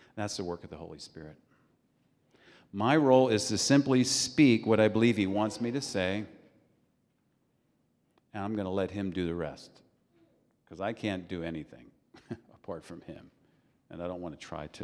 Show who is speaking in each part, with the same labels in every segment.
Speaker 1: That's the work of the Holy Spirit. My role is to simply speak what I believe he wants me to say, and I'm going to let him do the rest, because I can't do anything apart from him, and I don't want to try to.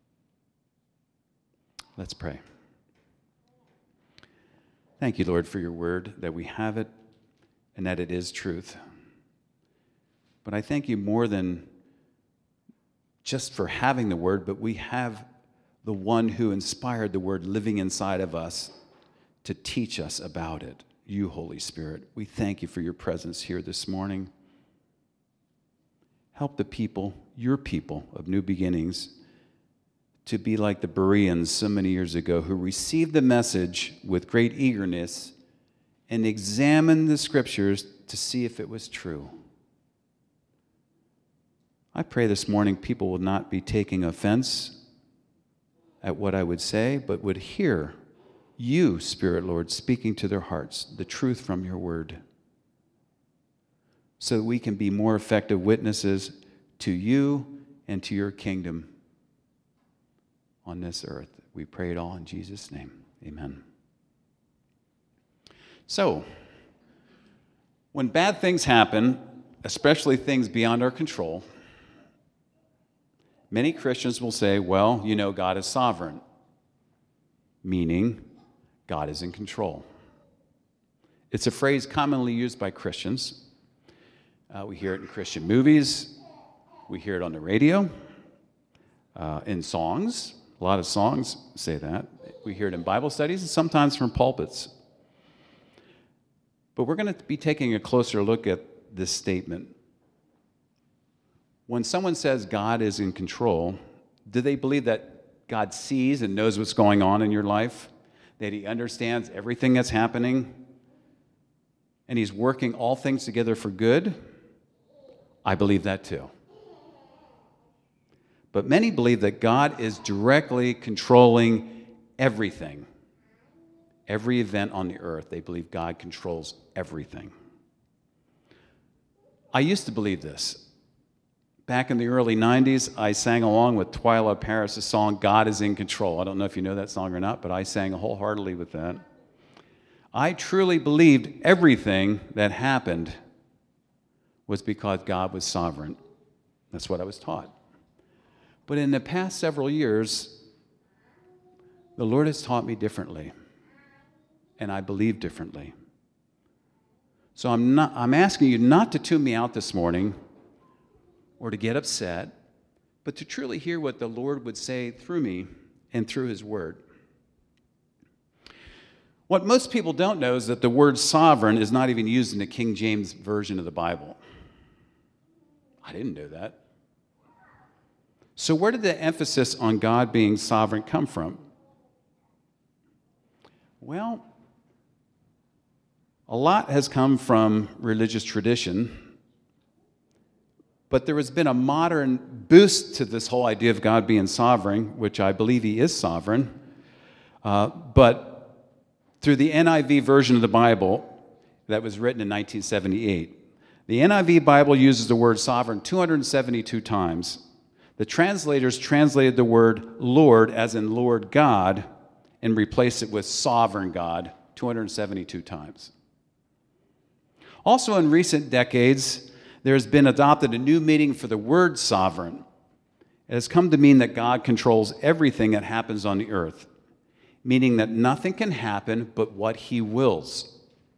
Speaker 1: Let's pray. Thank you, Lord, for your word, that we have it and that it is truth. But I thank you more than just for having the word, but we have the one who inspired the word living inside of us to teach us about it, you, Holy Spirit. We thank you for your presence here this morning. Help the people, your people of New Beginnings, to be like the Bereans so many years ago who received the message with great eagerness and examined the scriptures to see if it was true. I pray this morning people will not be taking offense at what I would say, but would hear you, Spirit Lord, speaking to their hearts, the truth from your word, so that we can be more effective witnesses to you and to your kingdom on this earth. We pray it all in Jesus' name. Amen. So, when bad things happen, especially things beyond our control, many Christians will say, well, you know, God is sovereign, meaning God is in control. It's a phrase commonly used by Christians. We hear it in Christian movies. We hear it on the radio, in songs. A lot of songs say that. We hear it in Bible studies and sometimes from pulpits. But we're going to be taking a closer look at this statement. When someone says God is in control, do they believe that God sees and knows what's going on in your life? That he understands everything that's happening? And he's working all things together for good? I believe that too. But many believe that God is directly controlling everything. Every event on the earth, they believe God controls everything. I used to believe this. Back in the early 90s, I sang along with Twyla Paris' song, God is in Control. I don't know if you know that song or not, but I sang wholeheartedly with that. I truly believed everything that happened was because God was sovereign. That's what I was taught. But in the past several years, the Lord has taught me differently, and I believe differently. So I'm asking you not to tune me out this morning or to get upset, but to truly hear what the Lord would say through me and through his word. What most people don't know is that the word sovereign is not even used in the King James Version of the Bible. I didn't know that. So where did the emphasis on God being sovereign come from? Well, a lot has come from religious tradition, but there has been a modern boost to this whole idea of God being sovereign, which I believe he is sovereign, but through the NIV version of the Bible that was written in 1978. The NIV Bible uses the word sovereign 272 times. The translators translated the word Lord as in Lord God and replaced it with sovereign God 272 times. Also in recent decades, there has been adopted a new meaning for the word sovereign. It has come to mean that God controls everything that happens on the earth, meaning that nothing can happen but what he wills.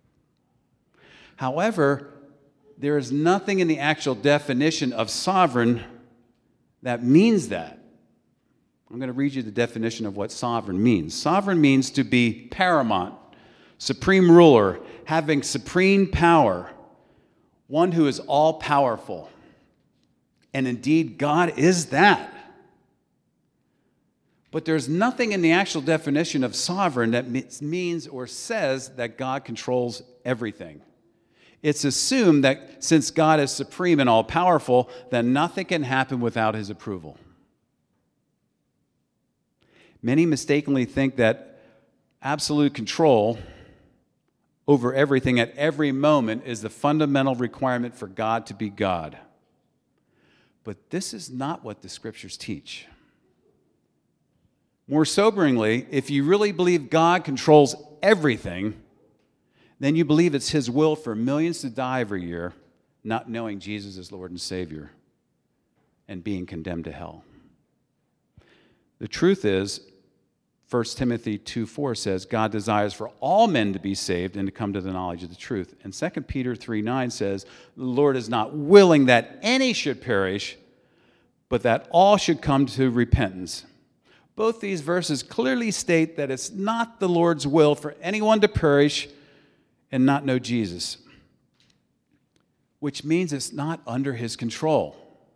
Speaker 1: However, there is nothing in the actual definition of sovereign that means that. I'm going to read you the definition of what sovereign means. Sovereign means to be paramount, supreme ruler, having supreme power, one who is all-powerful. And indeed, God is that. But there's nothing in the actual definition of sovereign that means or says that God controls everything. It's assumed that since God is supreme and all-powerful, that nothing can happen without his approval. Many mistakenly think that absolute control over everything at every moment is the fundamental requirement for God to be God. But this is not what the scriptures teach. More soberingly, if you really believe God controls everything, then you believe it's his will for millions to die every year, not knowing Jesus is Lord and Savior and being condemned to hell. The truth is, 1 Timothy 2:4 says, God desires for all men to be saved and to come to the knowledge of the truth. And 2 Peter 3:9 says, the Lord is not willing that any should perish, but that all should come to repentance. Both these verses clearly state that it's not the Lord's will for anyone to perish and not know Jesus, which means it's not under his control.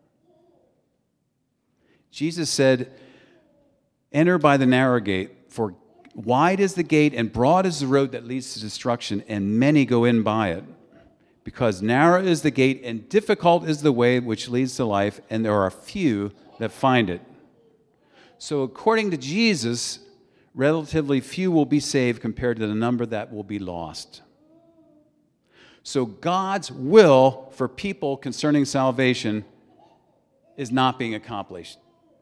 Speaker 1: Jesus said, enter by the narrow gate, for wide is the gate and broad is the road that leads to destruction, and many go in by it. Because narrow is the gate and difficult is the way which leads to life, and there are few that find it. So according to Jesus, relatively few will be saved compared to the number that will be lost. So God's will for people concerning salvation is not being accomplished.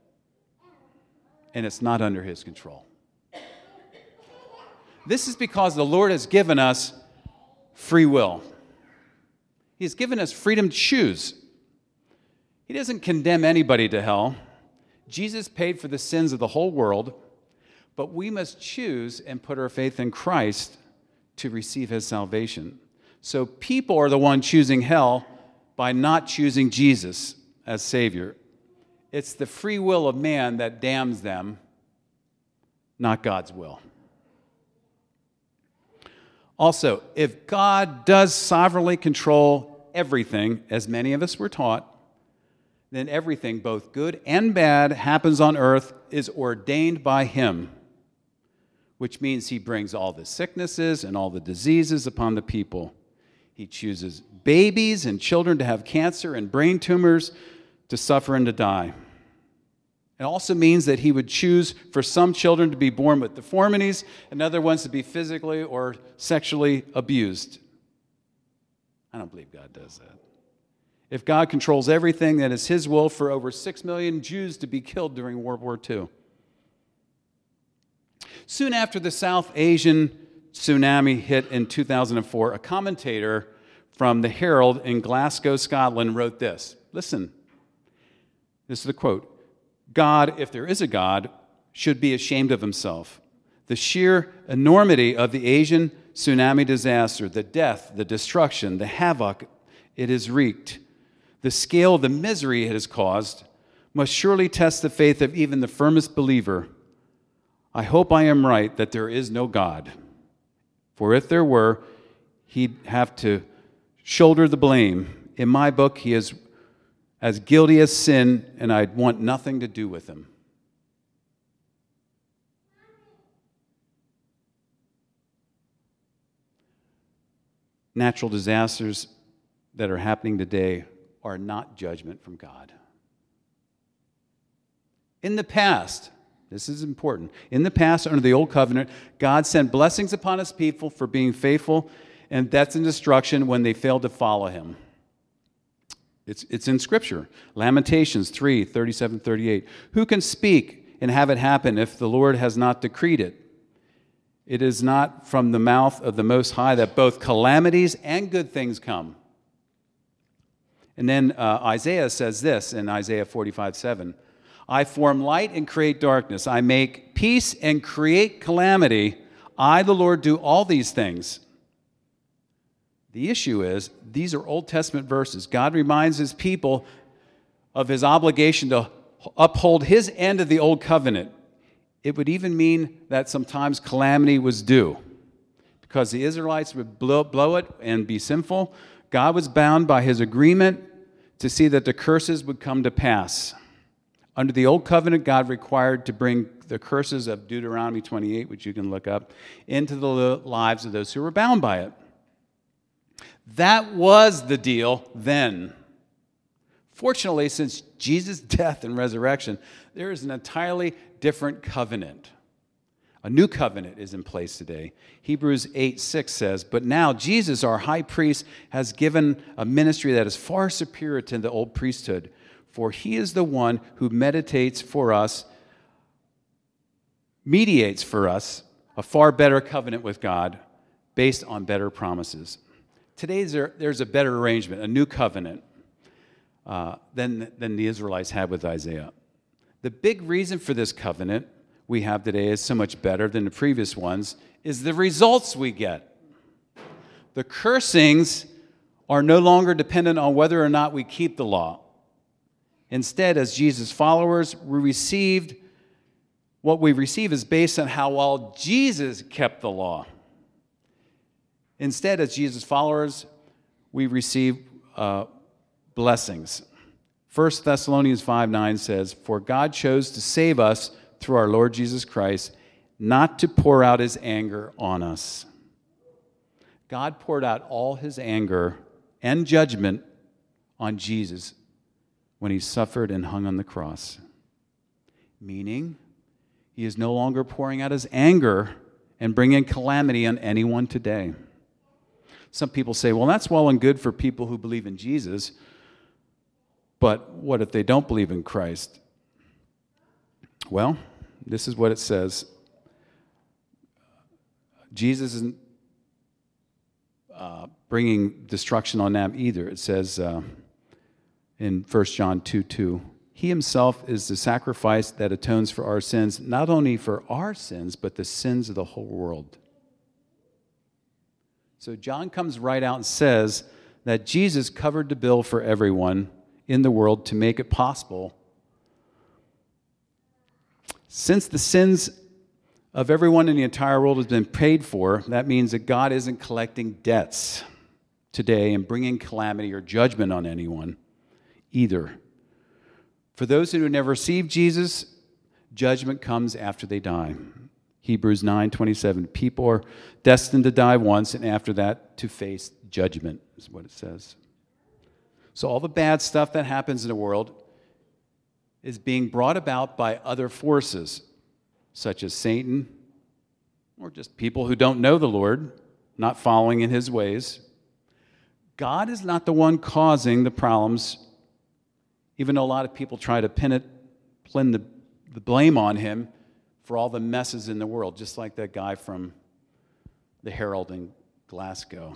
Speaker 1: And it's not under his control. This is because the Lord has given us free will. He has given us freedom to choose. He doesn't condemn anybody to hell. Jesus paid for the sins of the whole world, but we must choose and put our faith in Christ to receive his salvation. So people are the one choosing hell by not choosing Jesus as Savior. It's the free will of man that damns them, not God's will. Also, if God does sovereignly control everything, as many of us were taught, then everything, both good and bad, happens on earth is ordained by him, which means he brings all the sicknesses and all the diseases upon the people. He chooses babies and children to have cancer and brain tumors, to suffer and to die. It also means that he would choose for some children to be born with deformities and other ones to be physically or sexually abused. I don't believe God does that. If God controls everything, then it's his will for over 6 million Jews to be killed during World War II. Soon after the South Asian tsunami hit in 2004, a commentator from the Herald in Glasgow, Scotland, wrote this. Listen, this is the quote. God, if there is a God, should be ashamed of himself. The sheer enormity of the Asian tsunami disaster, the death, the destruction, the havoc it has wreaked, the scale of the misery it has caused, must surely test the faith of even the firmest believer. I hope I am right that there is no God. For if there were, he'd have to shoulder the blame. In my book, he is as guilty as sin, and I'd want nothing to do with him. Natural disasters that are happening today are not judgment from God. In the past, this is important, in the past, under the Old Covenant, God sent blessings upon his people for being faithful, and death and destruction when they failed to follow him. It's in Scripture. Lamentations 3:37-38. Who can speak and have it happen if the Lord has not decreed it? It is not from the mouth of the Most High that both calamities and good things come. And then Isaiah says this in Isaiah 45:7. I form light and create darkness. I make peace and create calamity. I, the Lord, do all these things. The issue is, these are Old Testament verses. God reminds his people of his obligation to uphold his end of the Old Covenant. It would even mean that sometimes calamity was due. Because the Israelites would blow it and be sinful, God was bound by his agreement to see that the curses would come to pass. Under the Old Covenant, God required to bring the curses of Deuteronomy 28, which you can look up, into the lives of those who were bound by it. That was the deal then. Fortunately, since Jesus' death and resurrection, there is an entirely different covenant. A new covenant is in place today. Hebrews 8:6 says, but now Jesus, our high priest, has given a ministry that is far superior to the old priesthood, for he is the one who meditates for us mediates for us a far better covenant with God based on better promises. Today there's a better arrangement, a new covenant than the Israelites had with Isaiah. The big reason for this covenant we have today is so much better than the previous ones is the results we get. The cursings are no longer dependent on whether or not we keep the law. Instead, as Jesus' followers, what we receive is based on how well Jesus kept the law. Instead, as Jesus' followers, we receive blessings. 1 Thessalonians 5:9 says, "For God chose to save us through our Lord Jesus Christ, not to pour out his anger on us." God poured out all his anger and judgment on Jesus when he suffered and hung on the cross. Meaning, he is no longer pouring out his anger and bringing calamity on anyone today. Some people say, well, that's well and good for people who believe in Jesus, but what if they don't believe in Christ? Well, this is what it says. Jesus isn't bringing destruction on them either. It says in 1 John 2:2, "He himself is the sacrifice that atones for our sins, not only for our sins, but the sins of the whole world." So John comes right out and says that Jesus covered the bill for everyone in the world to make it possible. Since the sins of everyone in the entire world has been paid for, that means that God isn't collecting debts today and bringing calamity or judgment on anyone either. For those who never received Jesus, judgment comes after they die. Hebrews 9:27, people are destined to die once, and after that to face judgment, is what it says. So all the bad stuff that happens in the world is being brought about by other forces, such as Satan, or just people who don't know the Lord, not following in his ways. God is not the one causing the problems, even though a lot of people try to pin the blame on him for all the messes in the world, just like that guy from the Herald in Glasgow.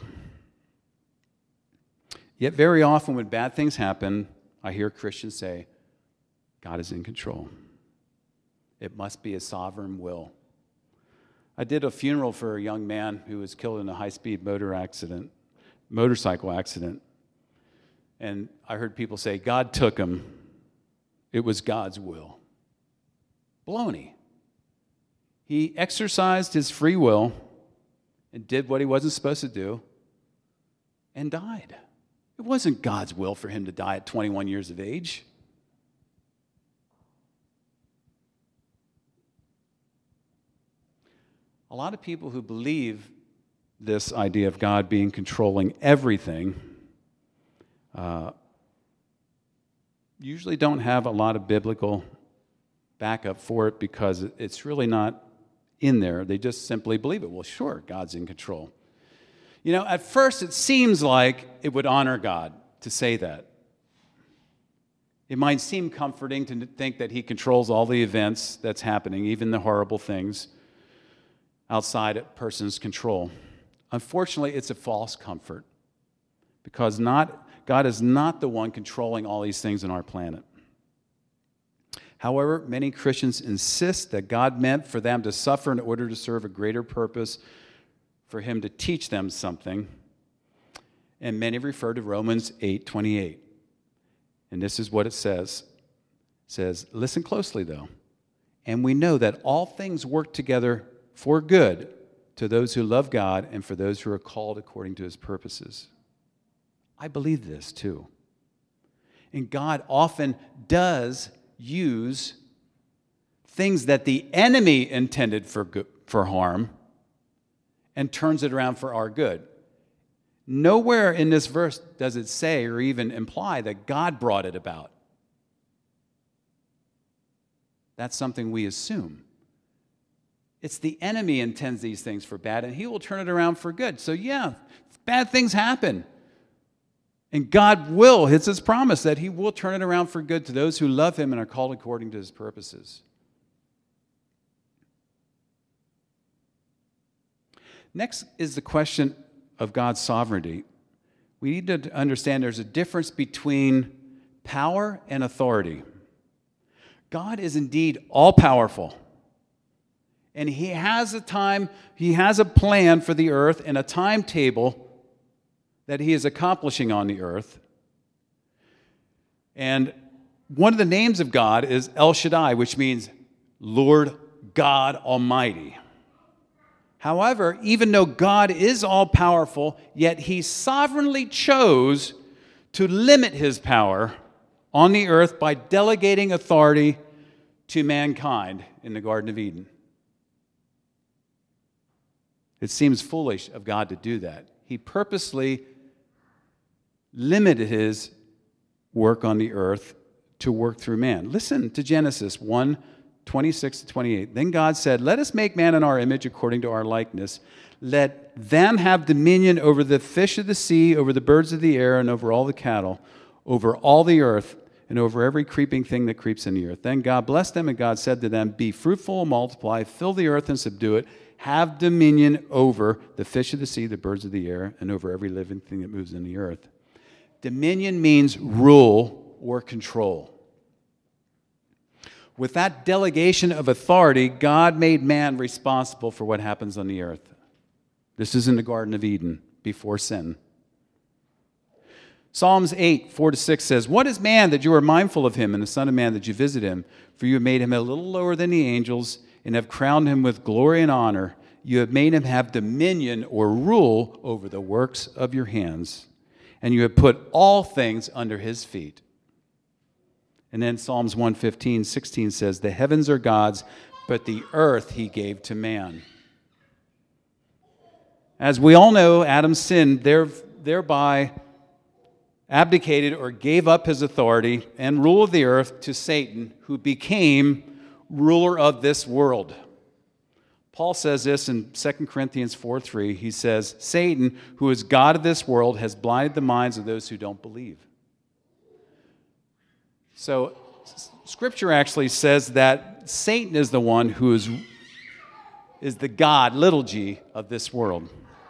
Speaker 1: Yet very often when bad things happen, I hear Christians say, God is in control. It must be a sovereign will. I did a funeral for a young man who was killed in a high-speed motorcycle accident. And I heard people say, God took him. It was God's will. Baloney. He exercised his free will and did what he wasn't supposed to do and died. It wasn't God's will for him to die at 21 years of age. A lot of people who believe this idea of God being controlling everything usually don't have a lot of biblical backup for it because it's really not in there. They just simply believe it. Well, sure, God's in control. You know, at first it seems like it would honor God to say that. It might seem comforting to think that he controls all the events that's happening, even the horrible things outside a person's control. Unfortunately, it's a false comfort because God is not the one controlling all these things on our planet. However, many Christians insist that God meant for them to suffer in order to serve a greater purpose, for him to teach them something. And many refer to Romans 8:28. And this is what it says. It says, listen closely though. And we know that all things work together for good to those who love God and for those who are called according to his purposes. I believe this too. And God often does use things that the enemy intended for harm and turns it around for our good. Nowhere in this verse does it say or even imply that God brought it about. That's something we assume. It's the enemy intends these things for bad, and he will turn it around for good. So yeah, bad things happen. And God will, it's his promise that he will turn it around for good to those who love him and are called according to his purposes. Next is the question of God's sovereignty. We need to understand there's a difference between power and authority. God is indeed all-powerful. And he has a plan for the earth and a timetable that he is accomplishing on the earth. And one of the names of God is El Shaddai, which means Lord God Almighty. However, even though God is all-powerful, yet he sovereignly chose to limit his power on the earth by delegating authority to mankind in the Garden of Eden. It seems foolish of God to do that. He purposely limited his work on the earth to work through man. Listen to Genesis 1:26-28. Then God said, "Let us make man in our image according to our likeness. Let them have dominion over the fish of the sea, over the birds of the air, and over all the cattle, over all the earth, and over every creeping thing that creeps in the earth." Then God blessed them, and God said to them, "Be fruitful and multiply, fill the earth and subdue it. Have dominion over the fish of the sea, the birds of the air, and over every living thing that moves in the earth." Dominion means rule or control. With that delegation of authority, God made man responsible for what happens on the earth. This is in the Garden of Eden before sin. Psalms 8:4-6 says, "What is man that you are mindful of him, and the Son of Man that you visit him? For you have made him a little lower than the angels, and have crowned him with glory and honor. You have made him have dominion or rule over the works of your hands, and you have put all things under his feet." And then Psalms 115:16 says, "The heavens are God's, but the earth he gave to man." As we all know, Adam sinned, thereby abdicated or gave up his authority and rule of the earth to Satan, who became ruler of this world. Paul says this in 2 Corinthians 4:3. He says, "Satan, who is God of this world, has blinded the minds of those who don't believe." So Scripture actually says that Satan is the one who is the God, little g, of this world.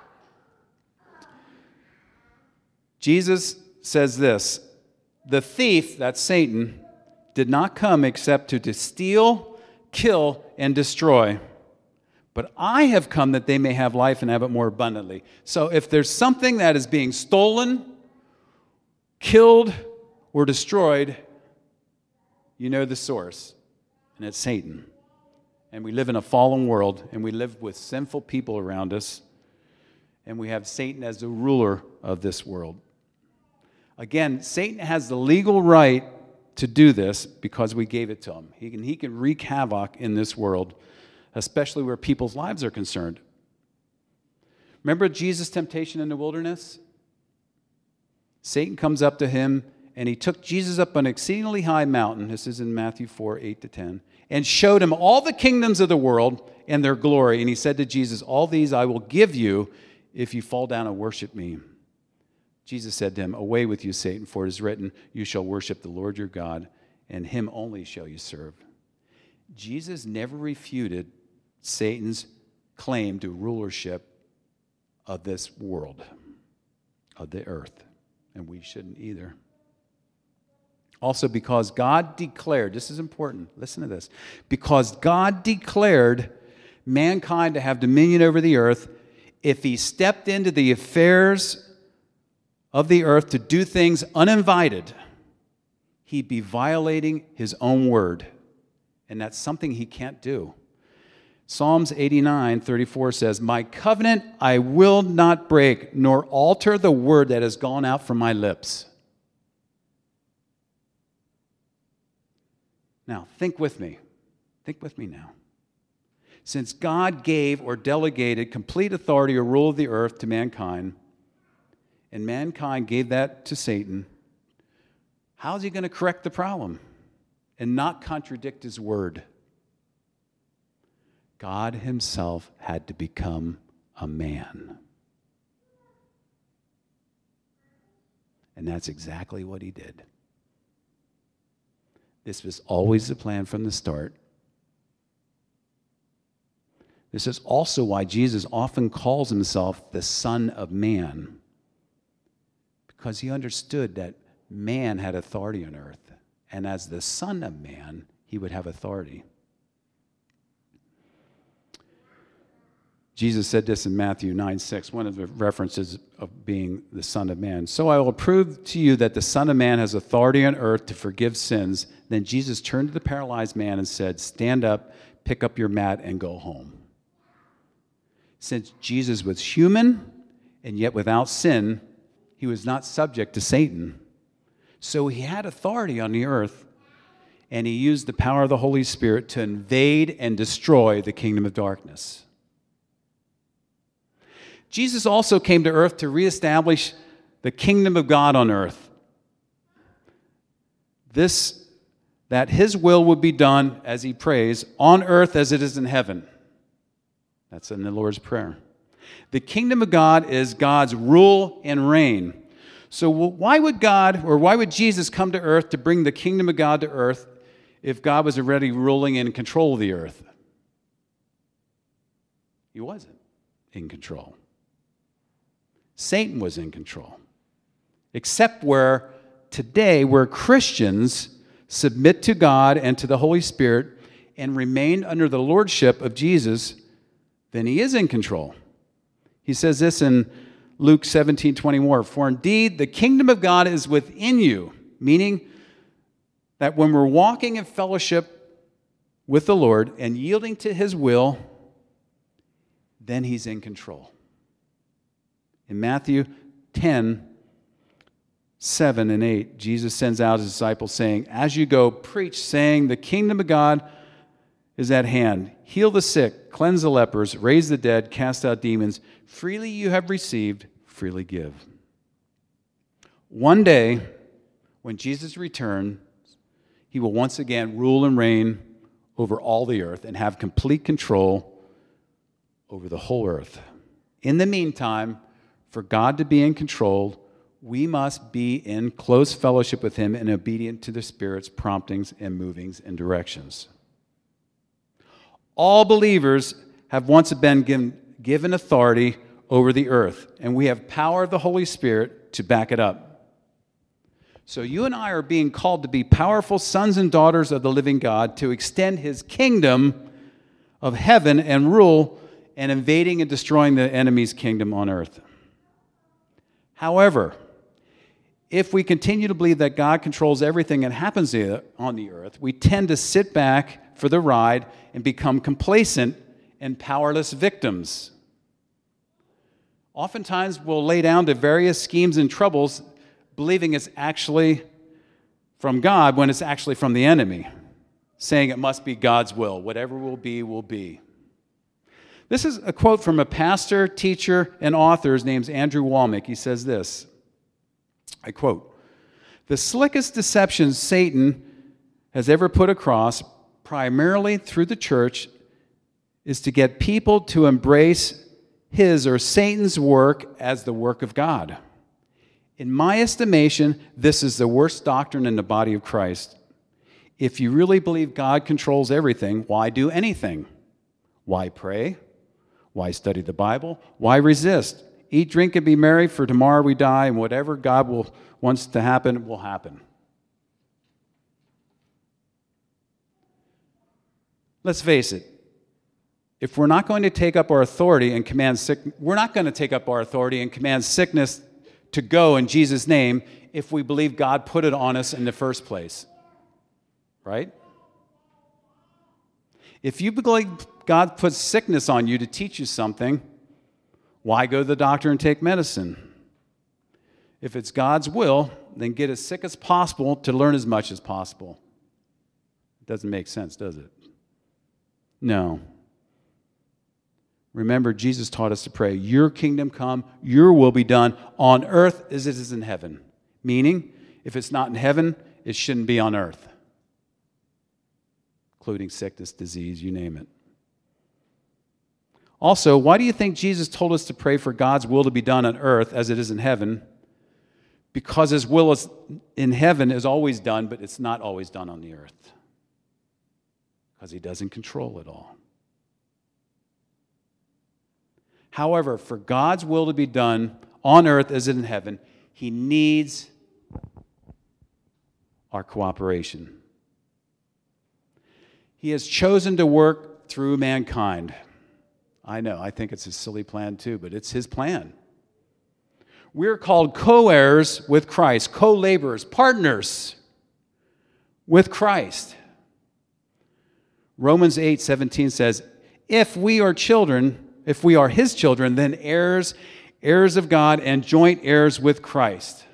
Speaker 1: Jesus says this, "The thief," that's Satan, "did not come except to steal, kill, and destroy. But I have come that they may have life and have it more abundantly." So if there's something that is being stolen, killed, or destroyed, you know the source, and it's Satan. And we live in a fallen world, and we live with sinful people around us, and we have Satan as the ruler of this world. Again, Satan has the legal right to do this because we gave it to him. He can wreak havoc in this world, especially where people's lives are concerned. Remember Jesus' temptation in the wilderness? Satan comes up to him, and he took Jesus up an exceedingly high mountain. This is in Matthew 4:8-10, and showed him all the kingdoms of the world and their glory. And he said to Jesus, "All these I will give you if you fall down and worship me." Jesus said to him, "Away with you, Satan, for it is written, you shall worship the Lord your God, and him only shall you serve." Jesus never refuted Satan's claim to rulership of this world, of the earth, and we shouldn't either. Also, because God declared, this is important, listen to this, because God declared mankind to have dominion over the earth, if he stepped into the affairs of the earth to do things uninvited, he'd be violating his own word. And that's something he can't do. Psalms 89:34 says, "My covenant I will not break, nor alter the word that has gone out from my lips." Now, think with me. Think with me now. Since God gave or delegated complete authority or rule of the earth to mankind, and mankind gave that to Satan, how is he going to correct the problem and not contradict his word? God himself had to become a man. And that's exactly what he did. This was always the plan from the start. This is also why Jesus often calls himself the Son of Man, because he understood that man had authority on earth, and as the Son of Man, he would have authority. Jesus said this in Matthew 9:6, one of the references of being the Son of Man. So I will prove to you that the Son of Man has authority on earth to forgive sins. Then Jesus turned to the paralyzed man and said, stand up, pick up your mat, and go home. Since Jesus was human and yet without sin, he was not subject to Satan. So he had authority on the earth, and he used the power of the Holy Spirit to invade and destroy the kingdom of darkness. Jesus also came to earth to reestablish the kingdom of God on earth. That his will would be done, as he prays, on earth as it is in heaven. That's in the Lord's Prayer. The kingdom of God is God's rule and reign. So why would Jesus come to earth to bring the kingdom of God to earth if God was already ruling and in control of the earth? He wasn't in control. Satan was in control. Except where Christians submit to God and to the Holy Spirit and remain under the lordship of Jesus, then he is in control. He says this in Luke 17:21, for indeed the kingdom of God is within you, meaning that when we're walking in fellowship with the Lord and yielding to his will, then he's in control. In Matthew 10:7 and 8, Jesus sends out his disciples saying, as you go, preach, saying, the kingdom of God is at hand. Heal the sick, cleanse the lepers, raise the dead, cast out demons. Freely you have received, freely give. One day, when Jesus returns, he will once again rule and reign over all the earth and have complete control over the whole earth. In the meantime, for God to be in control, we must be in close fellowship with him and obedient to the Spirit's promptings and movings and directions. All believers have once been given authority over the earth, and we have power of the Holy Spirit to back it up. So you and I are being called to be powerful sons and daughters of the living God, to extend his kingdom of heaven and rule and invading and destroying the enemy's kingdom on earth. However, if we continue to believe that God controls everything that happens on the earth, we tend to sit back for the ride and become complacent and powerless victims. Oftentimes, we'll lay down to various schemes and troubles, believing it's actually from God when it's actually from the enemy, saying it must be God's will. Whatever will be, will be. This is a quote from a pastor, teacher, and author. His name's Andrew Womack. He says this, I quote, the slickest deception Satan has ever put across, primarily through the church, is to get people to embrace his or Satan's work as the work of God. In my estimation, this is the worst doctrine in the body of Christ. If you really believe God controls everything, why do anything? Why pray? Why study the Bible? Why resist? Eat, drink, and be merry, for tomorrow we die, and whatever God wants to happen will happen. Let's face it. If we're not going to take up our authority and command we're not going to take up our authority and command sickness to go in Jesus' name if we believe God put it on us in the first place. Right? If you believe God puts sickness on you to teach you something, why go to the doctor and take medicine? If it's God's will, then get as sick as possible to learn as much as possible. It doesn't make sense, does it? No. Remember, Jesus taught us to pray, your kingdom come, your will be done on earth as it is in heaven. Meaning, if it's not in heaven, it shouldn't be on earth. Including sickness, disease, you name it. Also, why do you think Jesus told us to pray for God's will to be done on earth as it is in heaven? Because his will is in heaven is always done, but it's not always done on the earth. Because he doesn't control it all. However, for God's will to be done on earth as in heaven, he needs our cooperation. He has chosen to work through mankind. I know, I think it's a silly plan too, but it's his plan. We're called co-heirs with Christ, co-laborers, partners with Christ. Romans 8:17 says, if we are his children, then heirs of God and joint heirs with Christ.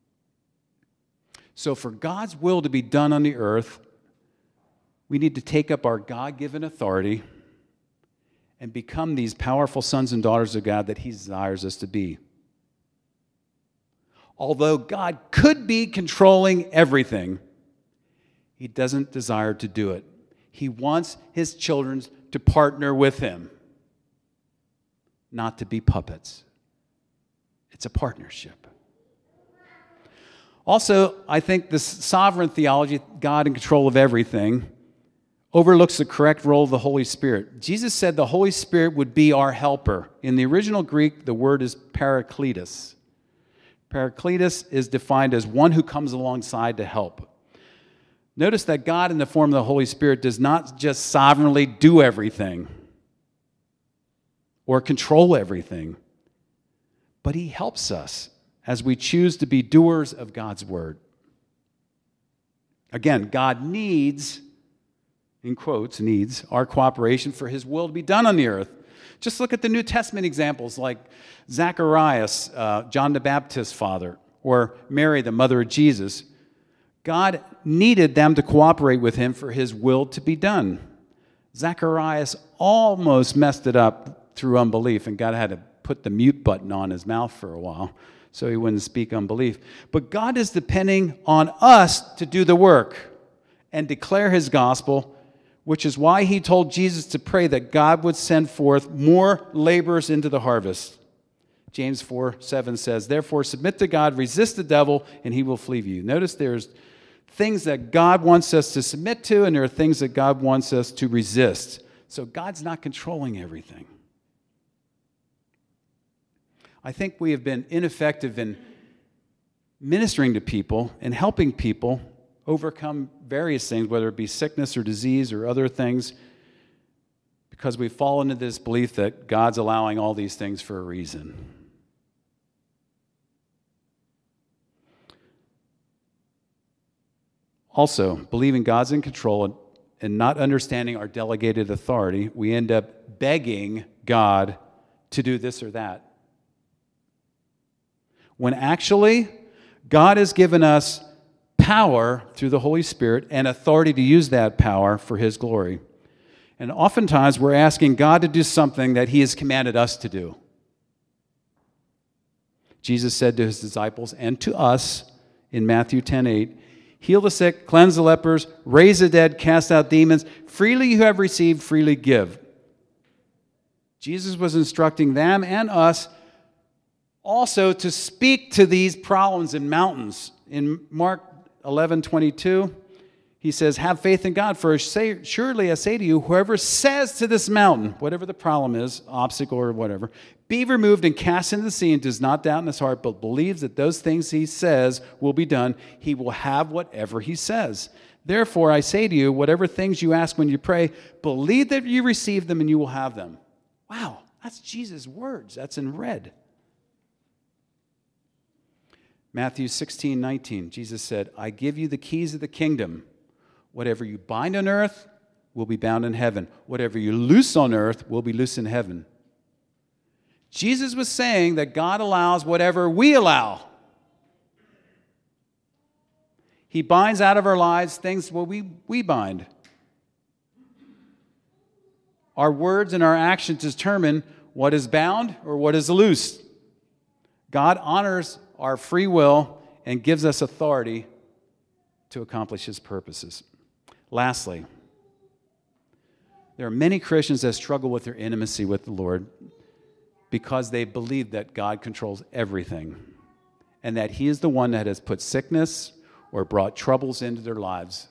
Speaker 1: So for God's will to be done on the earth, we need to take up our God-given authority and become these powerful sons and daughters of God that he desires us to be. Although God could be controlling everything, he doesn't desire to do it. He wants his children to partner with him, not to be puppets. It's a partnership. Also, I think this sovereign theology, God in control of everything, overlooks the correct role of the Holy Spirit. Jesus said the Holy Spirit would be our helper. In the original Greek, the word is parakletos. Parakletos is defined as one who comes alongside to help. Notice that God in the form of the Holy Spirit does not just sovereignly do everything or control everything, but he helps us as we choose to be doers of God's word. Again, God needs, in quotes, needs our cooperation for his will to be done on the earth. Just look at the New Testament examples like Zacharias, John the Baptist's father, or Mary, the mother of Jesus. God needed them to cooperate with him for his will to be done. Zacharias almost messed it up through unbelief, and God had to put the mute button on his mouth for a while so he wouldn't speak unbelief. But God is depending on us to do the work and declare his gospel, which is why he told Jesus to pray that God would send forth more laborers into the harvest. James 4:7 says, therefore submit to God, resist the devil, and he will flee from you. Notice there's things that God wants us to submit to, and there are things that God wants us to resist. So God's not controlling everything. I think we have been ineffective in ministering to people and helping people overcome various things, whether it be sickness or disease or other things, because we've fallen into this belief that God's allowing all these things for a reason. Also, believing God's in control and not understanding our delegated authority, we end up begging God to do this or that. When actually, God has given us power through the Holy Spirit and authority to use that power for his glory. And oftentimes we're asking God to do something that he has commanded us to do. Jesus said to his disciples and to us in Matthew 10:8, heal the sick, cleanse the lepers, raise the dead, cast out demons. Freely you have received, freely give. Jesus was instructing them and us also to speak to these problems in mountains. In Mark 11:22, he says, have faith in God, for surely I say to you, whoever says to this mountain, whatever the problem is, obstacle or whatever, be removed and cast into the sea, and does not doubt in his heart, but believes that those things he says will be done, he will have whatever he says. Therefore, I say to you, whatever things you ask when you pray, believe that you receive them and you will have them. Wow, that's Jesus' words. That's in red. Matthew 16:19, Jesus said, I give you the keys of the kingdom. Whatever you bind on earth will be bound in heaven. Whatever you loose on earth will be loose in heaven. Jesus was saying that God allows whatever we allow. He binds out of our lives things we bind. Our words and our actions determine what is bound or what is loosed. God honors our free will and gives us authority to accomplish his purposes. Lastly, there are many Christians that struggle with their intimacy with the Lord because they believe that God controls everything and that he is the one that has put sickness or brought troubles into their lives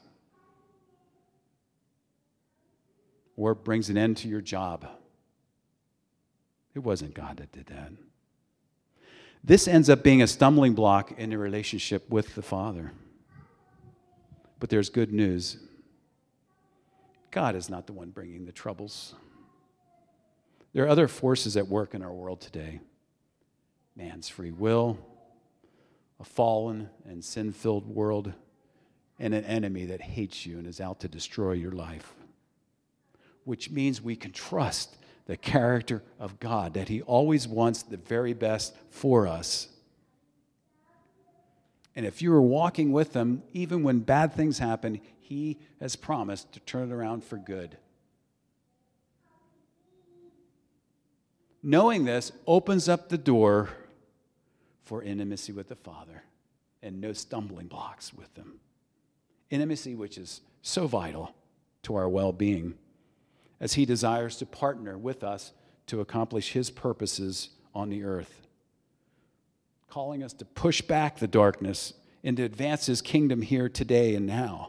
Speaker 1: or brings an end to your job. It wasn't God that did that. This ends up being a stumbling block in the relationship with the Father. But there's good news. God is not the one bringing the troubles. There are other forces at work in our world today. Man's free will, a fallen and sin-filled world, and an enemy that hates you and is out to destroy your life. Which means we can trust the character of God, that He always wants the very best for us. And if you are walking with Him, even when bad things happen, He has promised to turn it around for good. Knowing this opens up the door for intimacy with the Father and no stumbling blocks with Him. Intimacy which is so vital to our well-being, as He desires to partner with us to accomplish His purposes on the earth, calling us to push back the darkness and to advance His kingdom here today and now.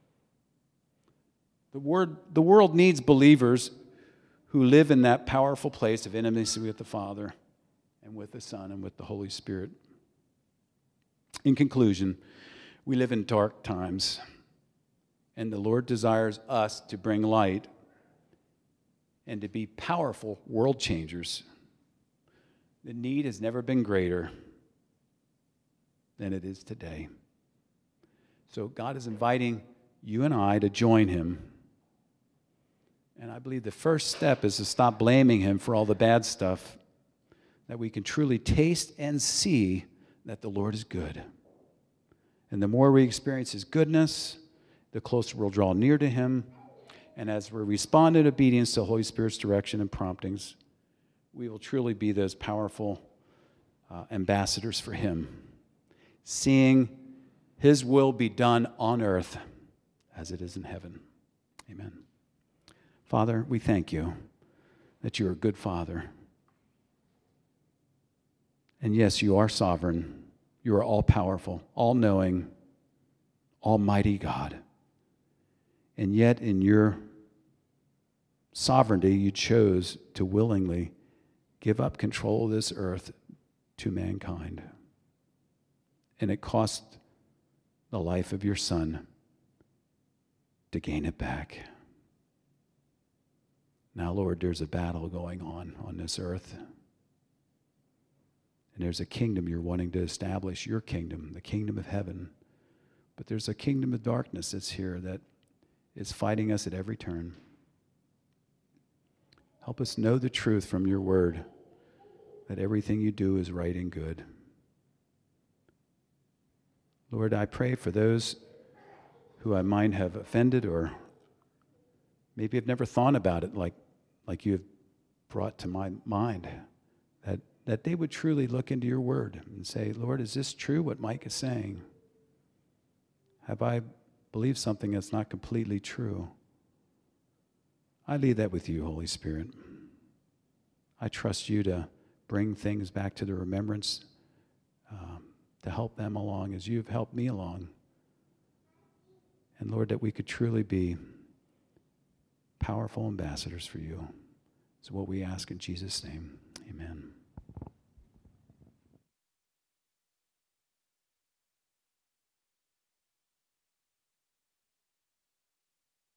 Speaker 1: The world needs believers who live in that powerful place of intimacy with the Father and with the Son and with the Holy Spirit. In conclusion, we live in dark times, and the Lord desires us to bring light and to be powerful world changers. The need has never been greater than it is today. So God is inviting you and I to join Him. And I believe the first step is to stop blaming Him for all the bad stuff, that we can truly taste and see that the Lord is good. And the more we experience His goodness, the closer we'll draw near to Him. And as we respond in obedience to the Holy Spirit's direction and promptings, we will truly be those powerful ambassadors for Him, seeing His will be done on earth as it is in heaven. Amen. Father, we thank You that You are a good Father. And yes, You are sovereign. You are all-powerful, all-knowing, almighty God. And yet, in Your sovereignty, You chose to willingly give up control of this earth to mankind. And it cost the life of Your Son to gain it back. Now, Lord, there's a battle going on this earth. And there's a kingdom You're wanting to establish, Your kingdom, the kingdom of heaven. But there's a kingdom of darkness that's here that is fighting us at every turn. Help us know the truth from Your word, that everything You do is right and good. Lord, I pray for those who I might have offended or maybe have never thought about it like You have brought to my mind, that they would truly look into Your word and say, Lord, is this true what Mike is saying? Have I believed something that's not completely true? I leave that with You, Holy Spirit. I trust You to bring things back to the remembrance, to help them along as You've helped me along. And Lord, that we could truly be powerful ambassadors for You. It's what we ask in Jesus' name. Amen.